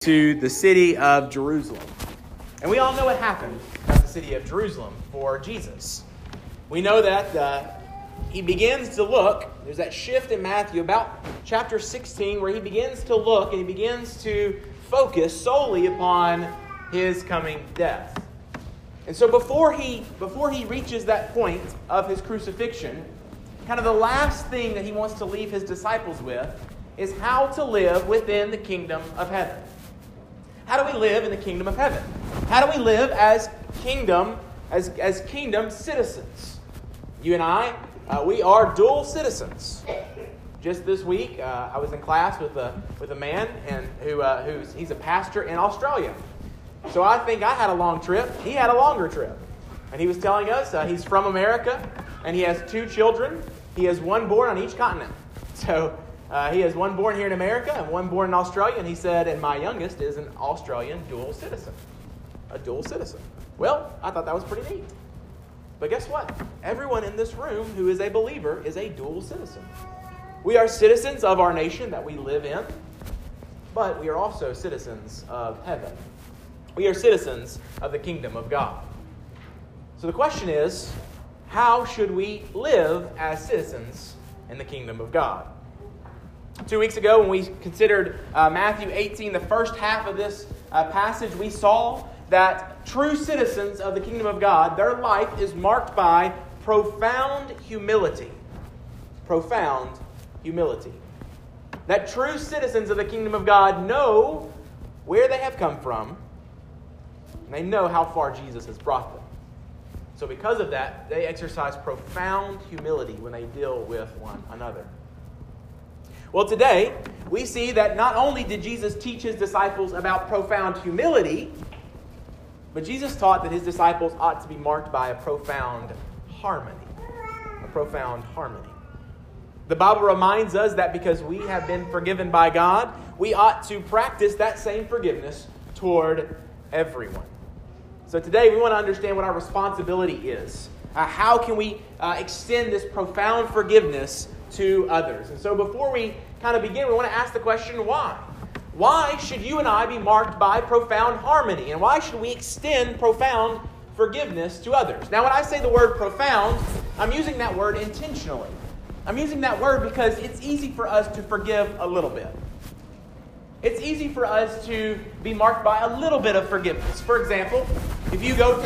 to the city of Jerusalem. And we all know what happened at the city of Jerusalem for Jesus. We know that he begins to look. There's that shift in Matthew about chapter 16 where he begins to look and he begins to focus solely upon his coming death. And so before he reaches that point of his crucifixion, kind of the last thing that he wants to leave his disciples with is how to live within the kingdom of heaven. How do we live in the kingdom of heaven? How do we live as kingdom citizens? You and I, we are dual citizens. Just this week, I was in class with a man he's a pastor in Australia. So I think I had a long trip. He had a longer trip. And he was telling us he's from America and he has 2 children. He has one born on each continent. So he has one born here in America and one born in Australia. And he said, and my youngest is an Australian dual citizen. A dual citizen. Well, I thought that was pretty neat. But guess what? Everyone in this room who is a believer is a dual citizen. We are citizens of our nation that we live in, but we are also citizens of heaven. We are citizens of the kingdom of God. So the question is, how should we live as citizens in the kingdom of God? 2 weeks ago, when we considered Matthew 18, the first half of this passage, we saw that true citizens of the kingdom of God, their life is marked by profound humility. Profound humility. That true citizens of the kingdom of God know where they have come from, and they know how far Jesus has brought them. So because of that, they exercise profound humility when they deal with one another. Well, today, we see that not only did Jesus teach his disciples about profound humility, but Jesus taught that his disciples ought to be marked by a profound harmony. A profound harmony. The Bible reminds us that because we have been forgiven by God, we ought to practice that same forgiveness toward everyone. So today we want to understand what our responsibility is. How can we extend this profound forgiveness to others? And so before we kind of begin, we want to ask the question, why? Why should you and I be marked by profound harmony? And why should we extend profound forgiveness to others? Now, when I say the word profound, I'm using that word intentionally. I'm using that word because it's easy for us to forgive a little bit. It's easy for us to be marked by a little bit of forgiveness. For example, if you go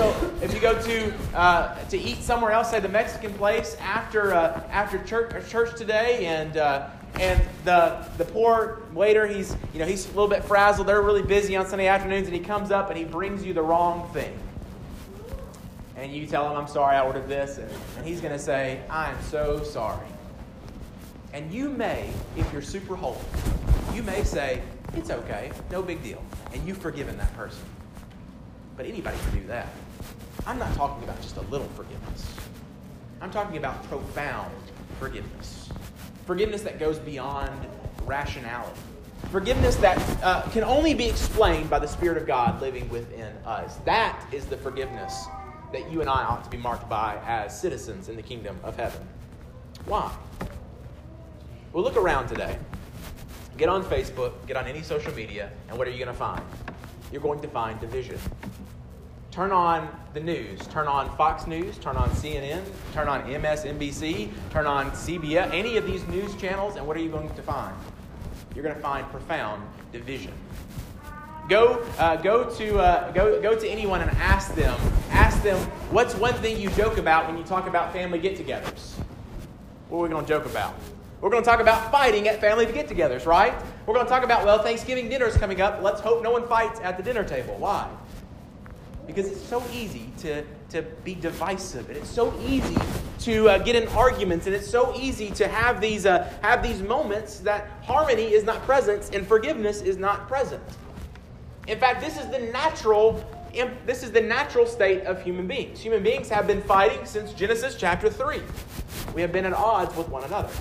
to eat somewhere else, say the Mexican place, after church today, and the poor waiter, he's a little bit frazzled. They're really busy on Sunday afternoons, and he comes up and he brings you the wrong thing. And you tell him, I'm sorry, I ordered this. And he's going to say, I'm so sorry. And you may, if you're super holy, you may say, it's okay, no big deal. And you've forgiven that person. But anybody can do that. I'm not talking about just a little forgiveness. I'm talking about profound forgiveness. Forgiveness that goes beyond rationality. Forgiveness that can only be explained by the Spirit of God living within us. That is the forgiveness that you and I ought to be marked by as citizens in the kingdom of heaven. Why? Well, look around today. Get on Facebook, get on any social media, and what are you going to find? You're going to find division. Turn on the news. Turn on Fox News. Turn on CNN. Turn on MSNBC. Turn on CBS. Any of these news channels, and what are you going to find? You're going to find profound division. Go to anyone and ask them, what's one thing you joke about when you talk about family get-togethers? What are we going to joke about? We're going to talk about fighting at family get-togethers, right? We're going to talk about, Thanksgiving dinner is coming up. Let's hope no one fights at the dinner table. Why? Because it's so easy to be divisive, and it's so easy to get in arguments, and it's so easy to have these moments that harmony is not present and forgiveness is not present. In fact, this is the natural state of human beings. Human beings have been fighting since Genesis chapter 3. We have been at odds with one another.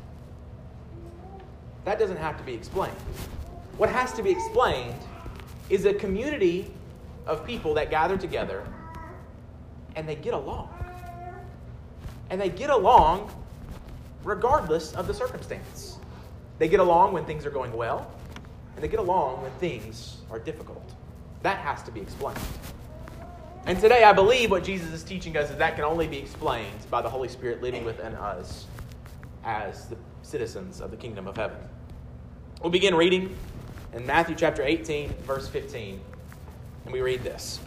That doesn't have to be explained. What has to be explained is a community of people that gather together and they get along. And they get along regardless of the circumstance. They get along when things are going well. and to get along when things are difficult. That has to be explained. And today I believe what Jesus is teaching us is that can only be explained by the Holy Spirit living within us as the citizens of the kingdom of heaven. We'll begin reading in Matthew chapter 18, verse 15. And we read this.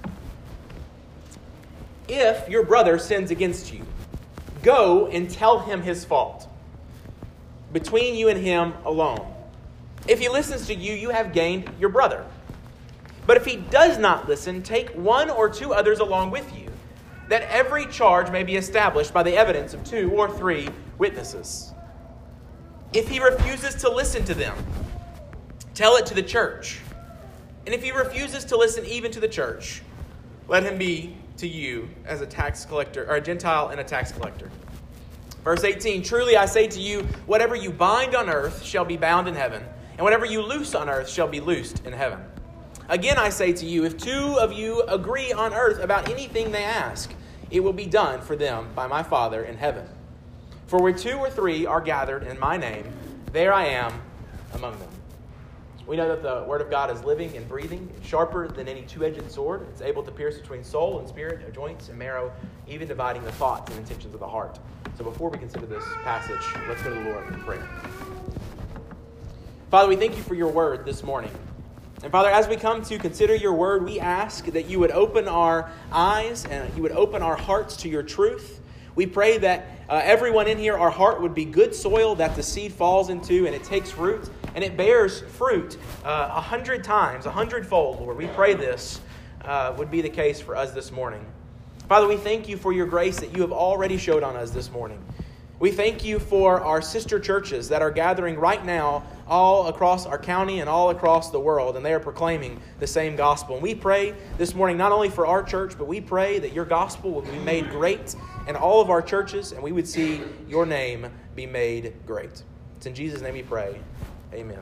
If your brother sins against you, go and tell him his fault, between you and him alone. If he listens to you, you have gained your brother. But if he does not listen, take one or two others along with you, that every charge may be established by the evidence of 2 or 3 witnesses. If he refuses to listen to them, tell it to the church. And if he refuses to listen even to the church, let him be to you as a tax collector, or a Gentile and a tax collector. Verse 18, truly I say to you, whatever you bind on earth shall be bound in heaven, and whatever you loose on earth shall be loosed in heaven. Again I say to you, if 2 of you agree on earth about anything they ask, it will be done for them by my Father in heaven. For where 2 or 3 are gathered in my name, there I am among them. We know that the Word of God is living and breathing, and sharper than any two-edged sword. It's able to pierce between soul and spirit, joints and marrow, even dividing the thoughts and intentions of the heart. So before we consider this passage, let's go to the Lord in prayer. Father, we thank you for your word this morning. And Father, as we come to consider your word, we ask that you would open our eyes and you would open our hearts to your truth. We pray that everyone in here, our heart would be good soil that the seed falls into and it takes root and it bears fruit 100 times, 100-fold, Lord. We pray this would be the case for us this morning. Father, we thank you for your grace that you have already showed on us this morning. We thank you for our sister churches that are gathering right now all across our county and all across the world, and they are proclaiming the same gospel. And we pray this morning not only for our church, but we pray that your gospel will be made great in all of our churches, and we would see your name be made great. It's in Jesus' name we pray. Amen.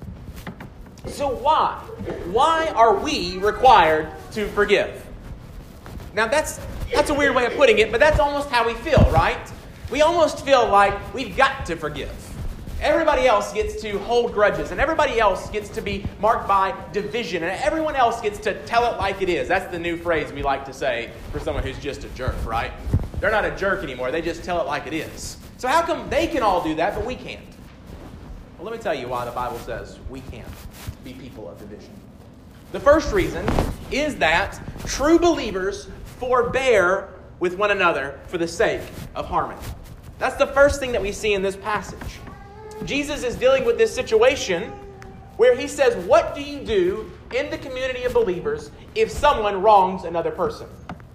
So why? Why are we required to forgive? Now that's a weird way of putting it, but that's almost how we feel, right? We almost feel like we've got to forgive. Everybody else gets to hold grudges, and everybody else gets to be marked by division, and everyone else gets to tell it like it is. That's the new phrase we like to say for someone who's just a jerk, right? They're not a jerk anymore. They just tell it like it is. So how come they can all do that, but we can't? Well, let me tell you why the Bible says we can't be people of division. The first reason is that true believers forbear with one another for the sake of harmony. That's the first thing that we see in this passage. Jesus is dealing with this situation where he says, what do you do in the community of believers if someone wrongs another person?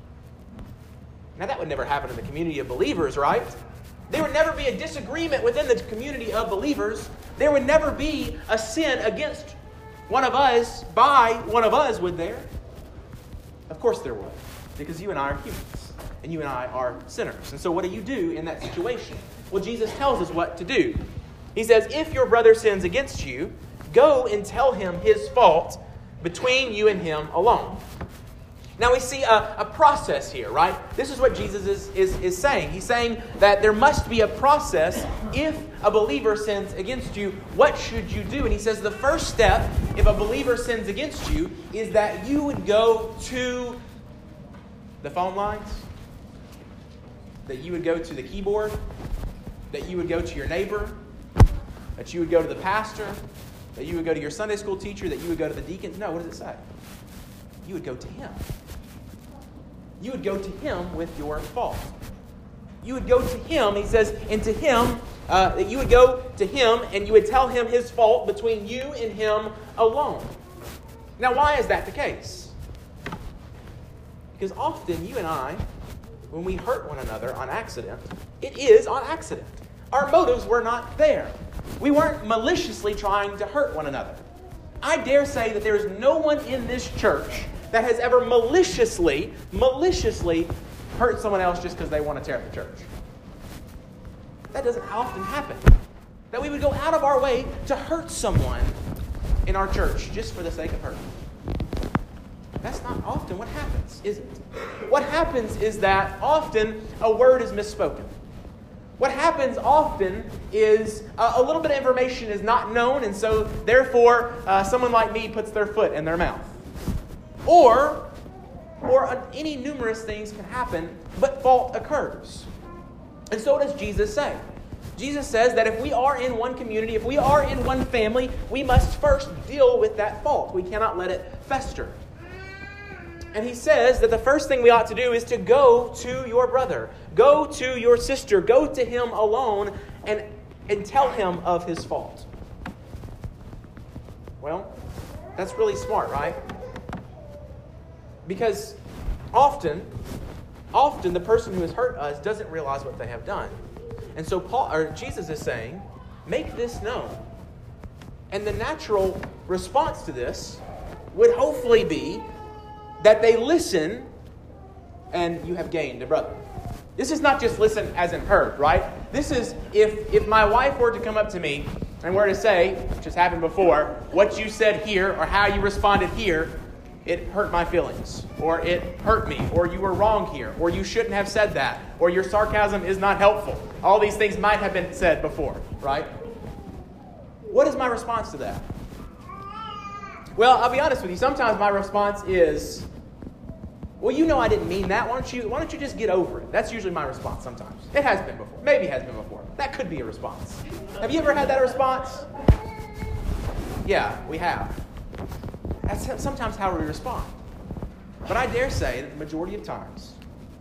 Now that would never happen in the community of believers, right? There would never be a disagreement within the community of believers. There would never be a sin against one of us by one of us, would there? Of course there would, because you and I are humans, and you and I are sinners. And so what do you do in that situation? Well, Jesus tells us what to do. He says, if your brother sins against you, go and tell him his fault between you and him alone. Now we see a process here, right? This is what Jesus is saying. He's saying that there must be a process. If a believer sins against you, what should you do? And he says the first step, if a believer sins against you, is that you would go to the phone lines, that you would go to the keyboard, that you would go to your neighbor, that you would go to the pastor, that you would go to your Sunday school teacher, that you would go to the deacons. No, what does it say? You would go to him. You would go to him with your fault. You would go to him, he says, and to him, that you would go to him and you would tell him his fault between you and him alone. Now, why is that the case? Because often you and I, when we hurt one another on accident, it is on accident. Our motives were not there. We weren't maliciously trying to hurt one another. I dare say that there is no one in this church that has ever maliciously hurt someone else just because they want to tear up the church. That doesn't often happen. That we would go out of our way to hurt someone in our church just for the sake of hurting. That's not often what happens, is it? What happens is that often a word is misspoken. What happens often is a little bit of information is not known, and so therefore someone like me puts their foot in their mouth. Or any numerous things can happen, but fault occurs. And so does Jesus say. Jesus says that if we are in one community, if we are in one family, we must first deal with that fault. We cannot let it fester. And he says that the first thing we ought to do is to go to your brother, go to your sister, go to him alone and tell him of his fault. Well, that's really smart, right? Because often the person who has hurt us doesn't realize what they have done. And so Jesus is saying, make this known. And the natural response to this would hopefully be that they listen and you have gained a brother. This is not just listen as in heard, right? This is if my wife were to come up to me and were to say, which has happened before, what you said here or how you responded here, it hurt my feelings, or it hurt me, or you were wrong here, or you shouldn't have said that, or your sarcasm is not helpful. All these things might have been said before, right? What is my response to that? Well, I'll be honest with you. Sometimes my response is, well, you know I didn't mean that. Why don't you just get over it? That's usually my response sometimes. It has been before. Maybe it has been before. That could be a response. Have you ever had that response? Yeah, we have. That's sometimes how we respond. But I dare say that the majority of times,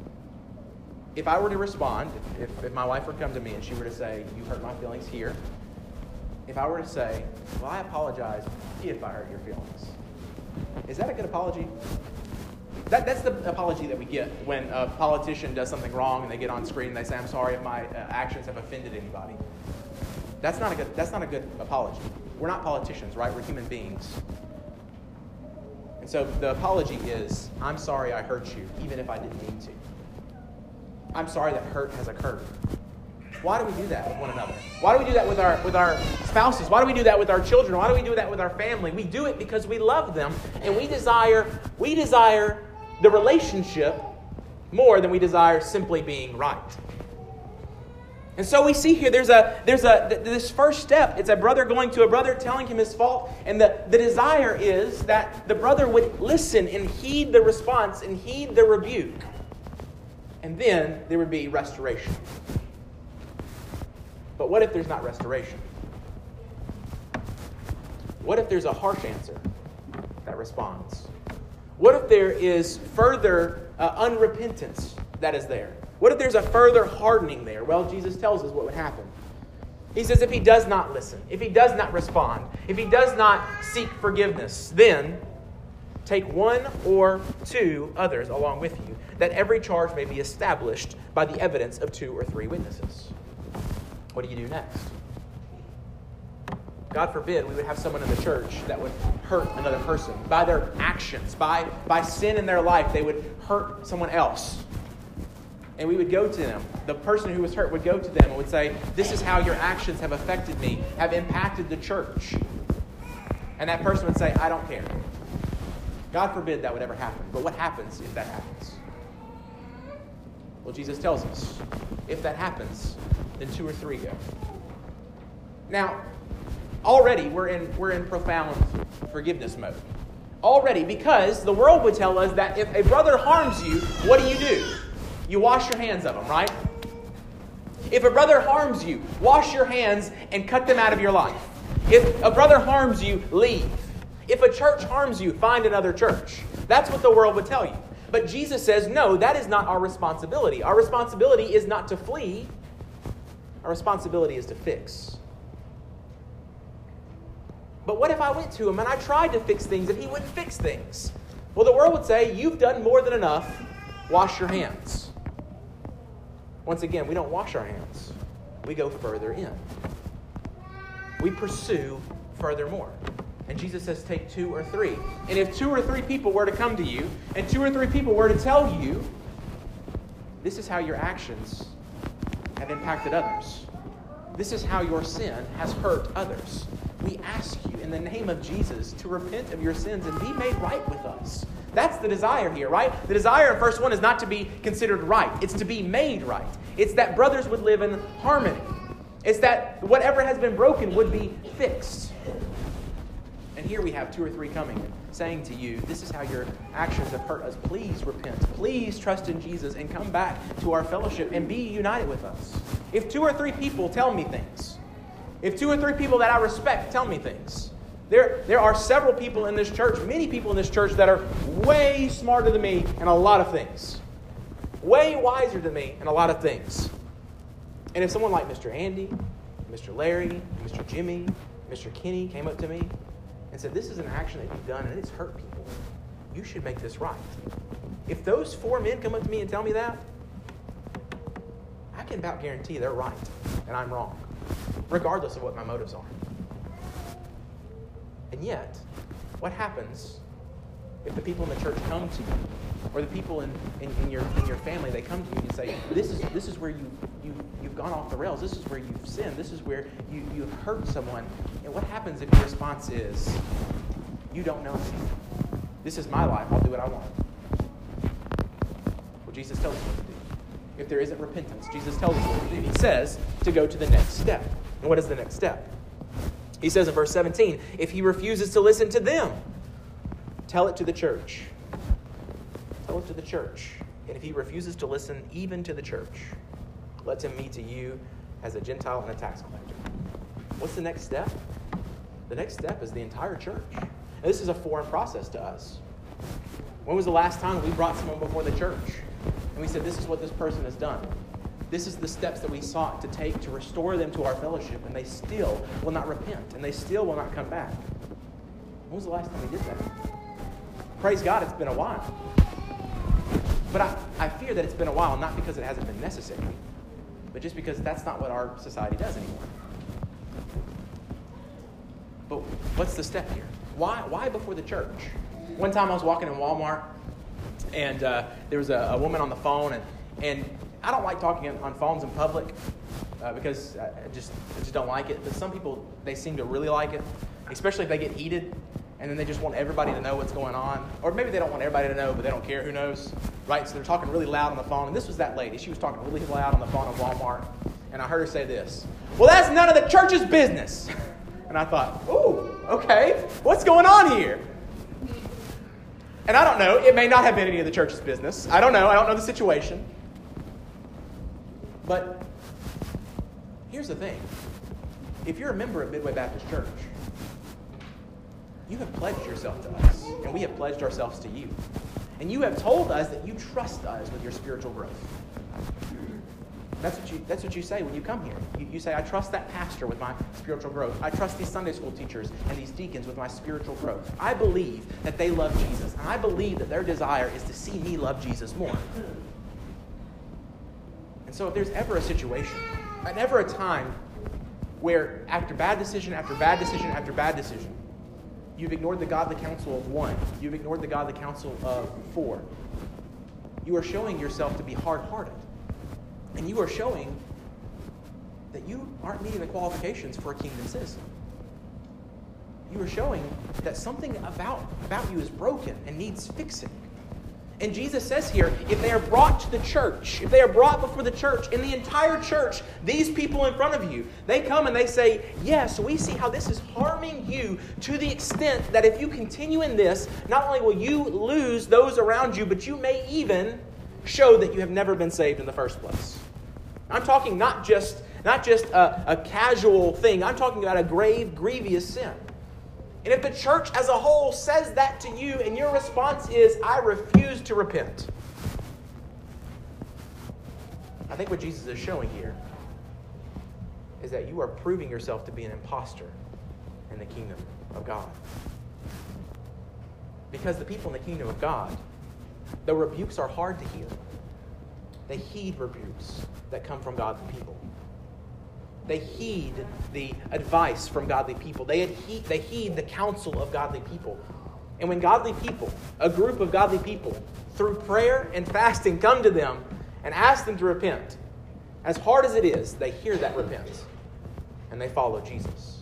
if I were to respond, if my wife were to come to me and she were to say, you hurt my feelings here, if I were to say, well, I apologize if I hurt your feelings, is that a good apology? That's the apology that we get when a politician does something wrong and they get on screen and they say, I'm sorry if my actions have offended anybody. That's not a good apology. We're not politicians, right? We're human beings. And so the apology is, I'm sorry I hurt you, even if I didn't mean to. I'm sorry that hurt has occurred. Why do we do that with one another? Why do we do that with our spouses? Why do we do that with our children? Why do we do that with our family? We do it because we love them and we desire the relationship more than we desire simply being right. And so we see here there's this first step. It's a brother going to a brother, telling him his fault. And the desire is that the brother would listen and heed the response and heed the rebuke. And then there would be restoration. But what if there's not restoration? What if there's a harsh answer that responds? What if there is further unrepentance that is there? What if there's a further hardening there? Well, Jesus tells us what would happen. He says if he does not listen, if he does not respond, if he does not seek forgiveness, then take one or two others along with you, that every charge may be established by the evidence of 2 or 3 witnesses. What do you do next? God forbid we would have someone in the church that would hurt another person. By their actions, by sin in their life, they would hurt someone else. And we would go to them. The person who was hurt would go to them and would say, this is how your actions have affected me, have impacted the church. And that person would say, I don't care. God forbid that would ever happen. But what happens if that happens? Well, Jesus tells us, if that happens, then 2 or 3 go. Now, already we're in profound forgiveness mode. Already, because the world would tell us that if a brother harms you, what do? You wash your hands of them, right? If a brother harms you, wash your hands and cut them out of your life. If a brother harms you, leave. If a church harms you, find another church. That's what the world would tell you. But Jesus says, no, that is not our responsibility. Our responsibility is not to flee. Our responsibility is to fix. But what if I went to him and I tried to fix things and he wouldn't fix things? Well, the world would say, you've done more than enough. Wash your hands. Once again, we don't wash our hands. We go further in. We pursue furthermore. And Jesus says, take 2 or 3. And if 2 or 3 people were to come to you, and 2 or 3 people were to tell you, this is how your actions have impacted others. This is how your sin has hurt others. We ask you in the name of Jesus to repent of your sins and be made right with us. That's the desire here, right? The desire in verse 1 is not to be considered right. It's to be made right. It's that brothers would live in harmony. It's that whatever has been broken would be fixed. And here we have 2 or 3 coming and saying to you, this is how your actions have hurt us. Please repent. Please trust in Jesus and come back to our fellowship and be united with us. If 2 or 3 people tell me things, if 2 or 3 people that I respect tell me things, there are several people in this church, many people in this church that are way smarter than me in a lot of things. Way wiser than me in a lot of things. And if someone like Mr. Andy, Mr. Larry, Mr. Jimmy, Mr. Kenny came up to me and said, this is an action that you've done and it's hurt people. You should make this right. If those 4 men come up to me and tell me that, I can about guarantee they're right and I'm wrong, regardless of what my motives are. And yet, what happens if the people in the church come to you, or the people in your family, they come to you and say, this is where you've gone off the rails, this is where you've sinned, this is where you've hurt someone. And what happens if your response is, you don't know me. This is my life, I'll do what I want. Well, Jesus tells us what to do. If there isn't repentance, Jesus tells us what to do. He says to go to the next step. And what is the next step? He says in verse 17, if he refuses to listen to them, tell it to the church. Tell it to the church. And if he refuses to listen even to the church, let him meet to you as a Gentile and a tax collector. What's the next step? The next step is the entire church. And this is a foreign process to us. When was the last time we brought someone before the church and we said, this is what this person has done? This is the steps that we sought to take to restore them to our fellowship, and they still will not repent, and they still will not come back. When was the last time we did that? Praise God, it's been a while. But I fear that it's been a while, not because it hasn't been necessary, but just because that's not what our society does anymore. But what's the step here? Why before the church? One time I was walking in Walmart, and there was a woman on the phone, and I don't like talking on phones in public because I just don't like it. But some people, they seem to really like it, especially if they get heated, and then they just want everybody to know what's going on. Or maybe they don't want everybody to know, but they don't care. Who knows? Right? So they're talking really loud on the phone. And this was that lady. She was talking really loud on the phone at Walmart. And I heard her say this, well, that's none of the church's business. And I thought, ooh, okay, what's going on here? And I don't know. It may not have been any of the church's business. I don't know. I don't know the situation. But here's the thing. If you're a member of Midway Baptist Church, you have pledged yourself to us, and we have pledged ourselves to you. And you have told us that you trust us with your spiritual growth. That's what you say when you come here. You say, I trust that pastor with my spiritual growth. I trust these Sunday school teachers and these deacons with my spiritual growth. I believe that they love Jesus, and I believe that their desire is to see me love Jesus more. And so if there's ever a situation, and ever a time where after bad decision, after bad decision, after bad decision, you've ignored the godly counsel of 1, you've ignored the godly counsel of 4, you are showing yourself to be hard-hearted. And you are showing that you aren't meeting the qualifications for a kingdom citizen. You are showing that something about you is broken and needs fixing. And Jesus says here, if they are brought to the church, if they are brought before the church, in the entire church, these people in front of you, they come and they say, yes, we see how this is harming you to the extent that if you continue in this, not only will you lose those around you, but you may even show that you have never been saved in the first place. I'm talking not just a casual thing. I'm talking about a grave, grievous sin. And if the church as a whole says that to you and your response is, I refuse to repent, I think what Jesus is showing here is that you are proving yourself to be an imposter in the kingdom of God. Because the people in the kingdom of God, though rebukes are hard to hear, they heed rebukes that come from godly people. They heed the advice from godly people. They heed the counsel of godly people. And when godly people, a group of godly people, through prayer and fasting, come to them and ask them to repent, as hard as it is, they hear that repent and they follow Jesus.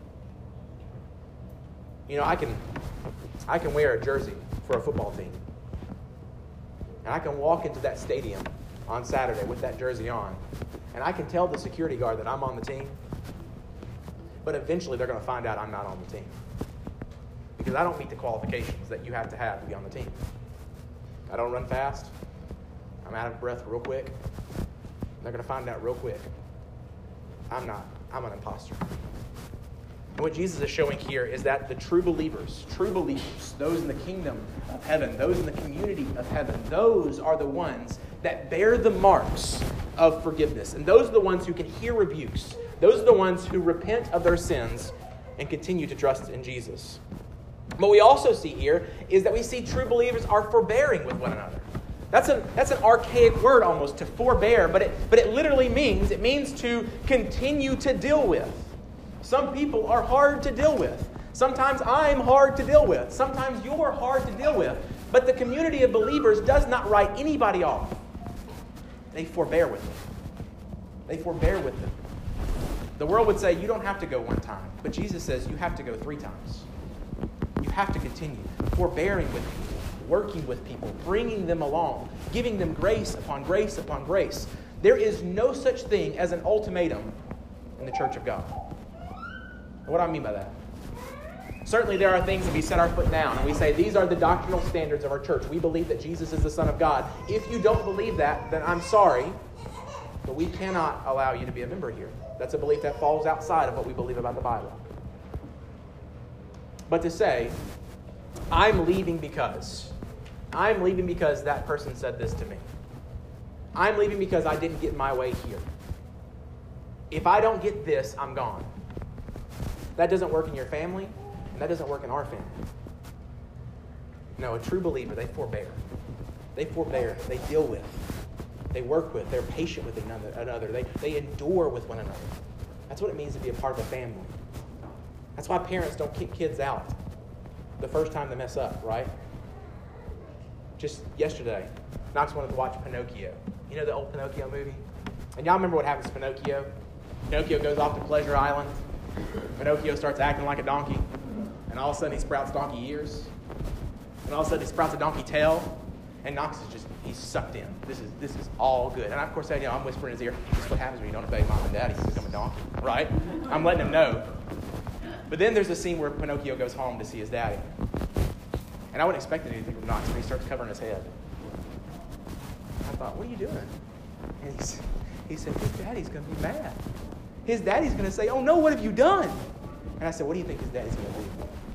You know, I can wear a jersey for a football team. And I can walk into that stadium on Saturday with that jersey on, and I can tell the security guard that I'm on the team, but eventually they're going to find out I'm not on the team because I don't meet the qualifications that you have to be on the team. I don't run fast. I'm out of breath real quick. They're going to find out real quick. I'm not. I'm an imposter. And what Jesus is showing here is that the true believers, those in the kingdom of heaven, those in the community of heaven, those are the ones that bear the marks of forgiveness. And those are the ones who can hear rebukes. Those are the ones who repent of their sins and continue to trust in Jesus. What we also see here is that we see true believers are forbearing with one another. That's an archaic word almost, to forbear, but it literally means to continue to deal with. Some people are hard to deal with. Sometimes I'm hard to deal with. Sometimes you're hard to deal with. But the community of believers does not write anybody off. They forbear with them. They forbear with them. The world would say you don't have to go one time, but Jesus says you have to go 3 times. You have to continue forbearing with people, working with people, bringing them along, giving them grace upon grace upon grace. There is no such thing as an ultimatum in the church of God. And what do I mean by that? Certainly there are things that we set our foot down and we say these are the doctrinal standards of our church. We believe that Jesus is the Son of God. If you don't believe that, then I'm sorry, but we cannot allow you to be a member here. That's a belief that falls outside of what we believe about the Bible. But to say, I'm leaving because that person said this to me. I'm leaving because I didn't get my way here. If I don't get this, I'm gone. That doesn't work in your family, and that doesn't work in our family. No, a true believer, they forbear. They forbear. They deal with. They work with. They're patient with another. They endure with one another. That's what it means to be a part of a family. That's why parents don't kick kids out the first time they mess up, right? Just yesterday, Knox wanted to watch Pinocchio. You know the old Pinocchio movie? And y'all remember what happens to Pinocchio? Pinocchio goes off to Pleasure Island. Pinocchio starts acting like a donkey. And all of a sudden he sprouts donkey ears. And all of a sudden he sprouts a donkey tail. And Knox is just, he's sucked in. This is all good. And of course, I'm whispering in his ear, this is what happens when you don't obey mom and daddy. You become a donkey, right? I'm letting him know. But then there's a scene where Pinocchio goes home to see his daddy. And I wouldn't expect anything from Knox, but he starts covering his head. I thought, what are you doing? And he said, his daddy's going to be mad. His daddy's going to say, oh no, what have you done? And I said, what do you think his daddy's going to do?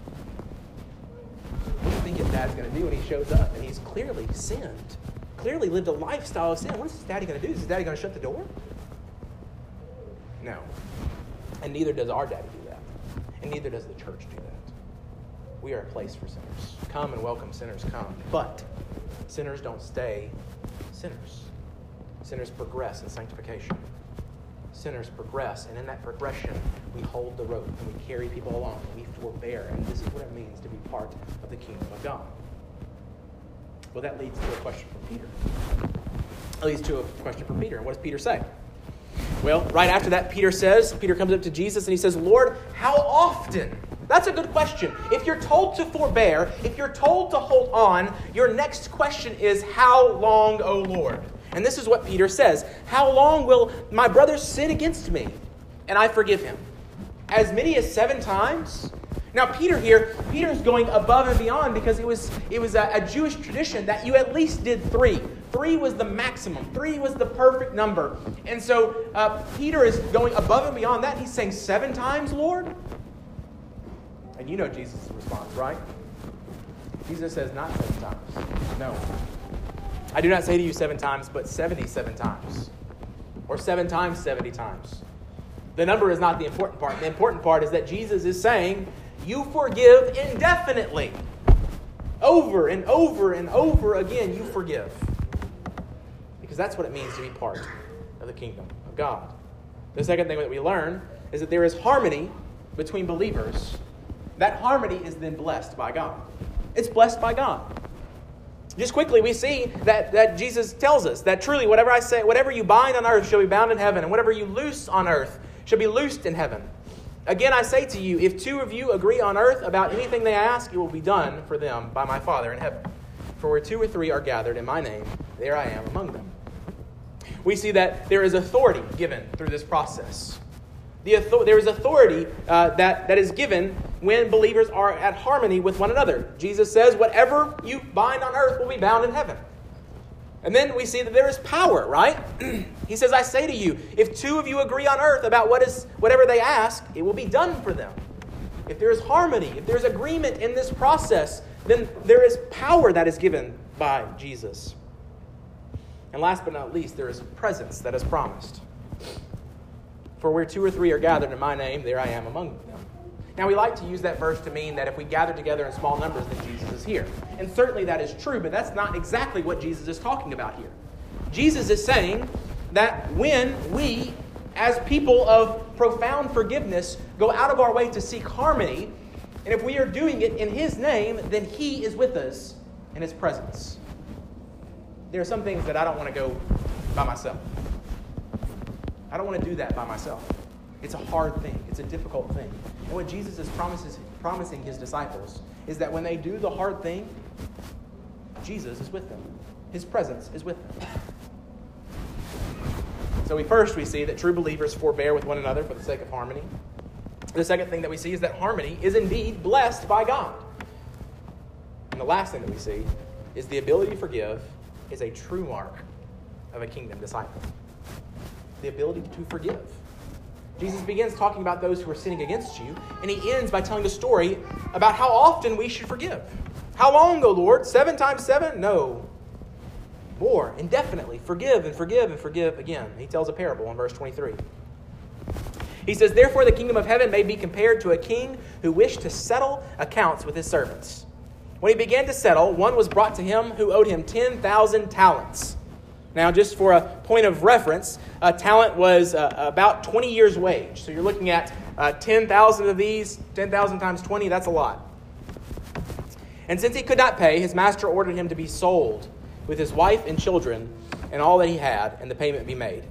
What do you think his dad's going to do when he shows up? And he's clearly sinned. Clearly lived a lifestyle of sin. What is his daddy going to do? Is his daddy going to shut the door? No. And neither does our daddy do that. And neither does the church do that. We are a place for sinners. Come and welcome sinners, come. But sinners don't stay sinners. Sinners progress in sanctification. Sinners progress, and in that progression, we hold the rope and we carry people along and we forbear. And this is what it means to be part of the kingdom of God. Well, that leads to a question from Peter. And what does Peter say? Well, right after that, Peter comes up to Jesus and he says, Lord, how often? That's a good question. If you're told to forbear, if you're told to hold on, your next question is, how long, O Lord? And this is what Peter says. How long will my brother sin against me and I forgive him? As many as 7 times? Now, Peter's going above and beyond because it was a Jewish tradition that you at least did 3. 3 was the maximum. 3 was the perfect number. And so Peter is going above and beyond that. He's saying 7 times, Lord? And you know Jesus' response, right? Jesus says not 7 times. No. I do not say to you 7 times, but 77 times. Or 7 times 70 times. The number is not the important part. The important part is that Jesus is saying, you forgive indefinitely. Over and over and over again, you forgive. Because that's what it means to be part of the kingdom of God. The second thing that we learn is that there is harmony between believers. That harmony is then blessed by God. It's blessed by God. Just quickly, we see that Jesus tells us that truly whatever I say, whatever you bind on earth shall be bound in heaven, and whatever you loose on earth shall be loosed in heaven. Again, I say to you, if 2 of you agree on earth about anything they ask, it will be done for them by my Father in heaven. For where 2 or 3 are gathered in my name, there I am among them. we see that there is authority given through this process. There is authority that is given when believers are at harmony with one another. Jesus says, whatever you bind on earth will be bound in heaven. And then we see that there is power, right? He says, I say to you, if two of you agree on earth about whatever they ask, it will be done for them. If there is harmony, if there is agreement in this process, then there is power that is given by Jesus. And last but not least, there is presence that is promised. For where two or three are gathered in my name, there I am among them. Now, we like to use that verse to mean that if we gather together in small numbers, then Jesus is here. And certainly that is true, but that's not exactly what Jesus is talking about here. Jesus is saying that when we, as people of profound forgiveness, go out of our way to seek harmony, and if we are doing it in His name, then He is with us in His presence. There are some things that I don't want to go by myself. I don't want to do that by myself. It's a hard thing. It's a difficult thing. And what Jesus is promising His disciples is that when they do the hard thing, Jesus is with them. His presence is with them. So we see that true believers forbear with one another for the sake of harmony. The second thing that we see is that harmony is indeed blessed by God. And the last thing that we see is the ability to forgive is a true mark of a kingdom disciple. The ability to forgive. Jesus begins talking about those who are sinning against you, and He ends by telling a story about how often we should forgive. How long, O Lord? 7 times 7? No. More, indefinitely. Forgive and forgive and forgive again. He tells a parable in verse 23. He says, therefore the kingdom of heaven may be compared to a king who wished to settle accounts with his servants. When he began to settle, one was brought to him who owed him 10,000 talents. Now, just for a point of reference, a talent was about 20 years' wage. So you're looking at 10,000 of these, 10,000 times 20, that's a lot. And since he could not pay, his master ordered him to be sold with his wife and children and all that he had, and the payment be made.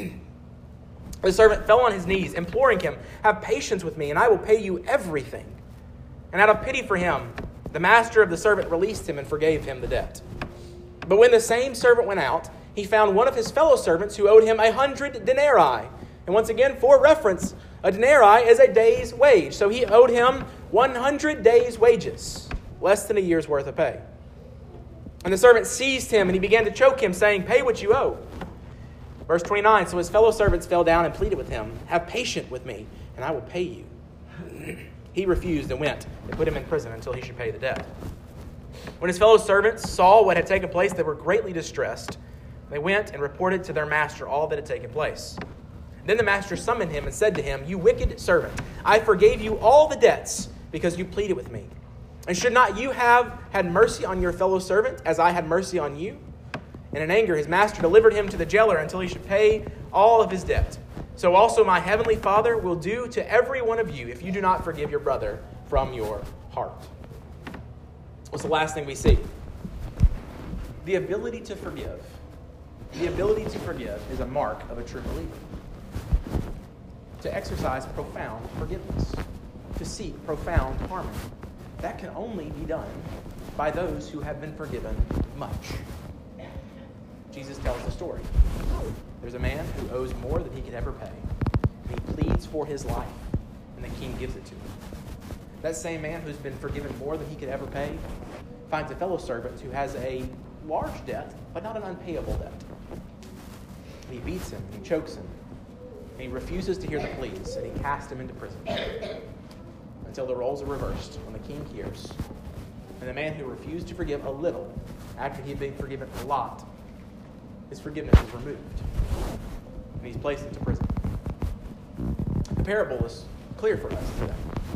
The servant fell on his knees, imploring him, have patience with me, and I will pay you everything. And out of pity for him, the master of the servant released him and forgave him the debt. But when the same servant went out, he found one of his fellow servants who owed him 100 denarii. And once again, for reference, a denarii is a day's wage. So he owed him 100 days' wages, less than a year's worth of pay. And the servant seized him, and he began to choke him, saying, pay what you owe. Verse 29, so his fellow servants fell down and pleaded with him, have patience with me, and I will pay you. He refused and went and put him in prison until he should pay the debt. When his fellow servants saw what had taken place, they were greatly distressed. They went and reported to their master all that had taken place. Then the master summoned him and said to him, you wicked servant, I forgave you all the debts because you pleaded with me. And should not you have had mercy on your fellow servant as I had mercy on you? And in anger, his master delivered him to the jailer until he should pay all of his debt. So also my heavenly Father will do to every one of you if you do not forgive your brother from your heart. What's the last thing we see? The ability to forgive. The ability to forgive is a mark of a true believer. To exercise profound forgiveness. To seek profound harmony. That can only be done by those who have been forgiven much. Jesus tells the story. There's a man who owes more than he could ever pay. And he pleads for his life, and the king gives it to him. That same man who's been forgiven more than he could ever pay finds a fellow servant who has a large debt, but not an unpayable debt. And he beats him, and he chokes him, and he refuses to hear the pleas, and he casts him into prison until the roles are reversed when the king hears. And the man who refused to forgive a little after he had been forgiven a lot, his forgiveness is removed, and he's placed into prison. The parable is clear for us today.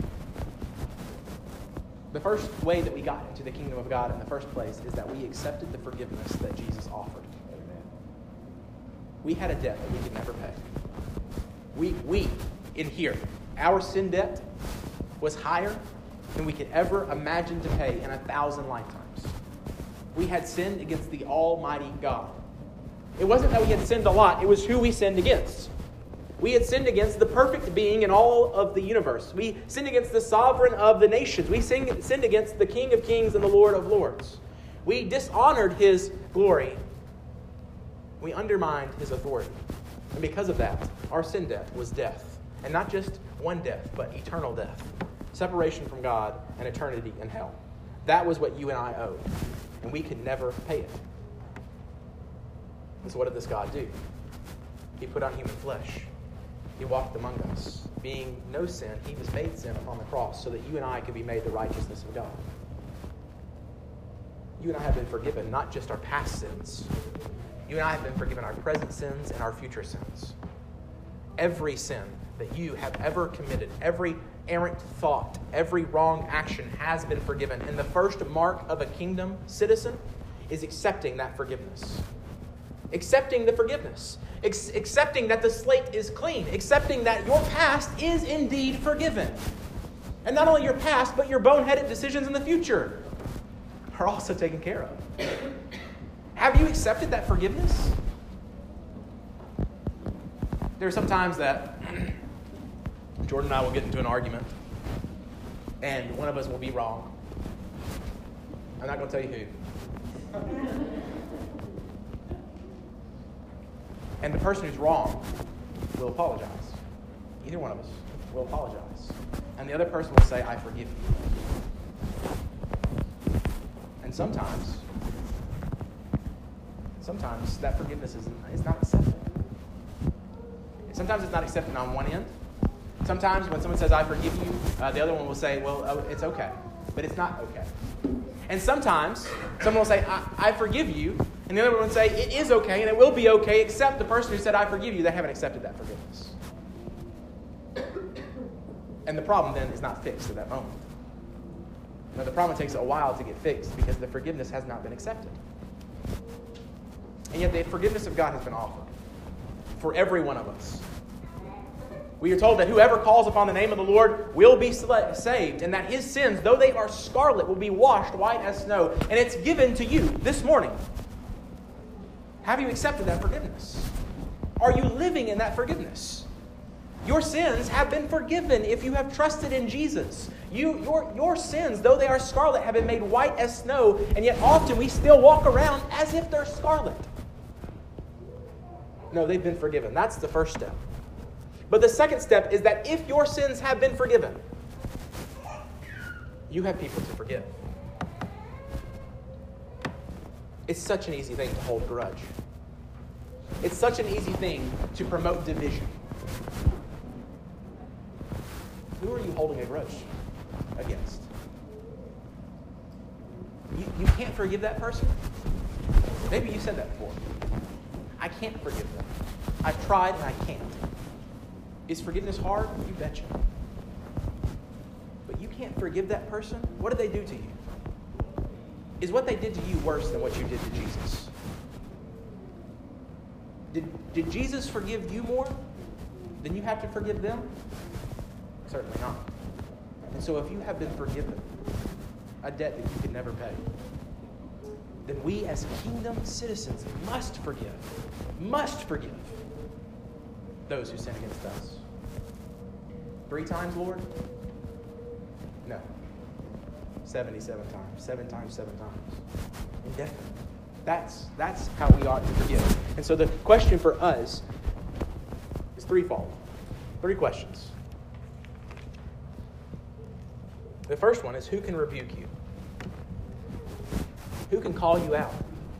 The first way that we got into the kingdom of God in the first place is that we accepted the forgiveness that Jesus offered. We had a debt that we could never pay. We in here, our sin debt was higher than we could ever imagine to pay in 1,000 lifetimes. We had sinned against the Almighty God. It wasn't that we had sinned a lot, it was who we sinned against. We had sinned against the perfect being in all of the universe. We sinned against the sovereign of the nations. We sinned against the King of kings and the Lord of lords. We dishonored his glory We undermined his authority. And because of that, our sin debt was death. And not just one death, but eternal death. Separation from God and eternity in hell. That was what you and I owed. And we could never pay it. And so what did this God do? He put on human flesh. He walked among us. Being no sin, he was made sin upon the cross so that you and I could be made the righteousness of God. You and I have been forgiven not just our past sins. You and I have been forgiven our present sins and our future sins. Every sin that you have ever committed, every errant thought, every wrong action has been forgiven. And the first mark of a kingdom citizen is accepting that forgiveness. Accepting the forgiveness. Accepting that the slate is clean. Accepting that your past is indeed forgiven. And not only your past, but your boneheaded decisions in the future are also taken care of. Have you accepted that forgiveness? There are some times that Jordan and I will get into an argument, and one of us will be wrong. I'm not going to tell you who. And the person who's wrong will apologize. Either one of us will apologize. And the other person will say, I forgive you. And sometimes that forgiveness is not accepted. Sometimes it's not accepted on one end. Sometimes when someone says, I forgive you, the other one will say, well, it's okay. But it's not okay. And sometimes someone will say, I forgive you. And the other one will say, it is okay and it will be okay, except the person who said, I forgive you, they haven't accepted that forgiveness. And the problem then is not fixed at that moment. Now, the problem takes a while to get fixed because the forgiveness has not been accepted. And yet the forgiveness of God has been offered for every one of us. We are told that whoever calls upon the name of the Lord will be saved, and that his sins, though they are scarlet, will be washed white as snow. And it's given to you this morning. Have you accepted that forgiveness? Are you living in that forgiveness? Your sins have been forgiven if you have trusted in Jesus. Your sins, though they are scarlet, have been made white as snow, and yet often we still walk around as if they're scarlet. No, they've been forgiven. That's the first step. But the second step is that if your sins have been forgiven, you have people to forgive. It's such an easy thing to hold a grudge. It's such an easy thing to promote division. Who are you holding a grudge against? You can't forgive that person? Maybe you said that before. I can't forgive them. I've tried and I can't. Is forgiveness hard? You betcha. But you can't forgive that person? What did they do to you? Is what they did to you worse than what you did to Jesus? Did Jesus forgive you more than you have to forgive them? Certainly not. And so if you have been forgiven a debt that you could never pay, then we as kingdom citizens must forgive those who sin against us. 3 times, Lord? No. 77 times. 7 times, 7 times. Indefinitely. That's how we ought to forgive. And so the question for us is threefold. 3 questions. The first one is, who can rebuke you? Who can call you out?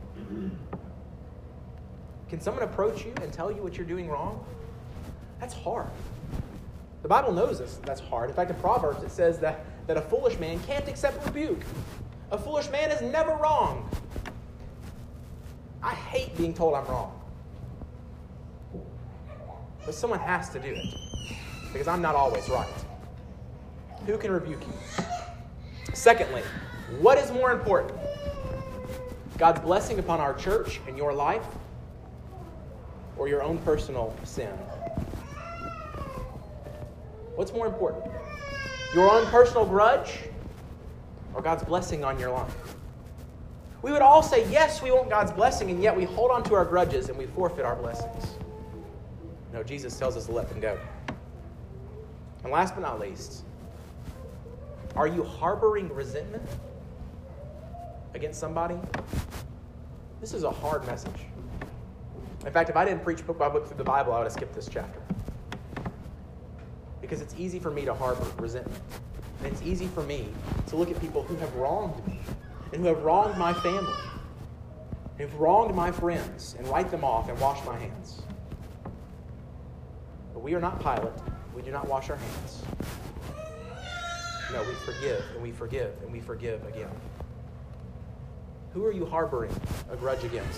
Can someone approach you and tell you what you're doing wrong? That's hard. The Bible knows that's hard. In fact, in Proverbs it says that a foolish man can't accept rebuke. A foolish man is never wrong. I hate being told I'm wrong. But someone has to do it, because I'm not always right. Who can rebuke you? Secondly, what is more important? God's blessing upon our church and your life, or your own personal sin? What's more important? Your own personal grudge, or God's blessing on your life? We would all say, yes, we want God's blessing, and yet we hold on to our grudges and we forfeit our blessings. No, Jesus tells us to let them go. And last but not least, are you harboring resentment against somebody? This is a hard message. In fact, if I didn't preach book by book through the Bible, I would have skipped this chapter. Because it's easy for me to harbor resentment. And it's easy for me to look at people who have wronged me and who have wronged my family and who've wronged my friends and write them off and wash my hands. But we are not Pilate. We do not wash our hands. No, we forgive and we forgive and we forgive again. Who are you harboring a grudge against?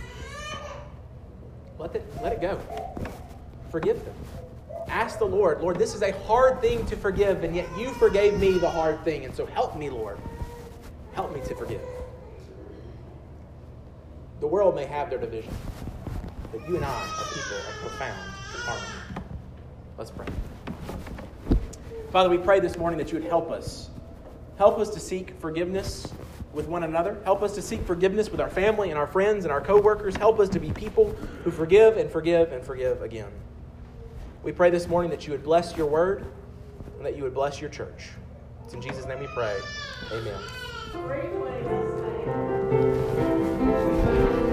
Let it go. Forgive them. Ask the Lord, Lord, this is a hard thing to forgive, and yet you forgave me the hard thing, and so help me, Lord. Help me to forgive. The world may have their division, but you and I are people of profound harmony. Let's pray. Father, we pray this morning that you would help us. Help us to seek forgiveness with one another. Help us to seek forgiveness with our family and our friends and our co-workers. Help us to be people who forgive and forgive and forgive again. We pray this morning that you would bless your word and that you would bless your church. It's in Jesus' name we pray. Amen.